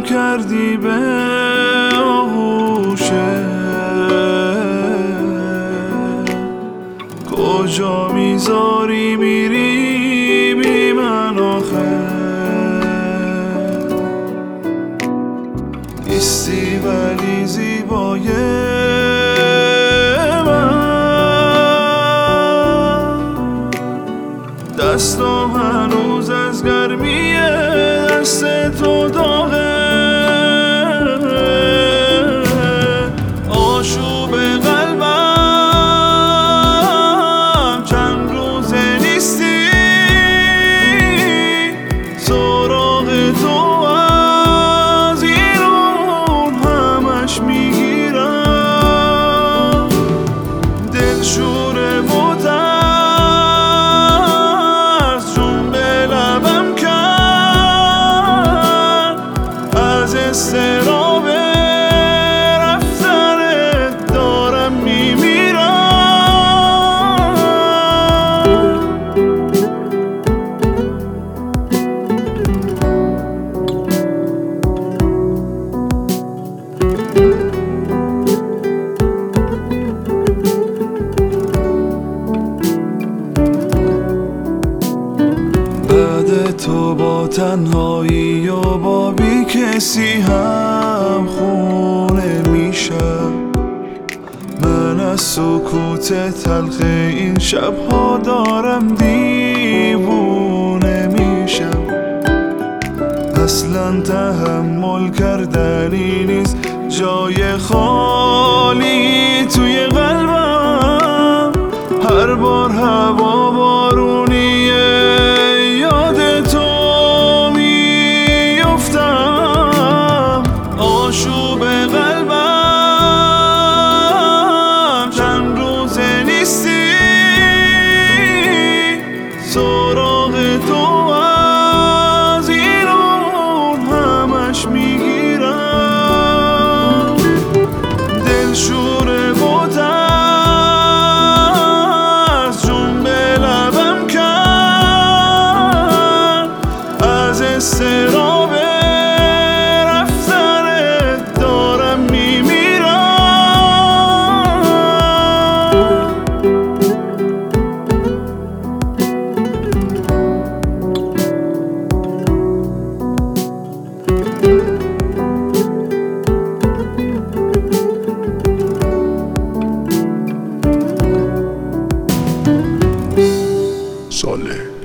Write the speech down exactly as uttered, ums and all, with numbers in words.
کردی به آغوشه، کجا میذاری میری بی من آخه؟ نیستی ولی زیبای من، دستم هنوز از گرمی دست تو داغه. آشوب قلبم چند روزه نیستی، سراغ تو از ایرون همش میگیرم. دل شوره و ترس جون به لبم کرد، از استراب رفتنت دارم میمیرم. بعد تو با تنهایی و با بی کسی هم خونه میشم. من از سکوت تلخ این شبها دارم دیوونه میشم. اصلا تحمل کردنی نیست جای خالی توی قلبم. هر بار هوا بارونیه یاد تو میفتم. آشوب قلبم چند روزه نیستی، سراغ تو از ایرون همش میگیرم. دل شوره و ترس جون به لبم کرد، از استراب رفتنت دارم میمیرم. صالح